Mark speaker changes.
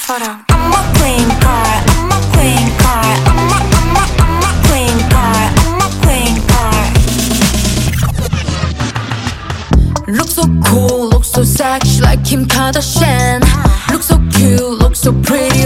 Speaker 1: 것처럼. I'm a queen car, I'm a queen car, I'm a queen car, I'm a queen car. Look so cool, look so sexy like Kim Kardashian. Look so cute, look so pretty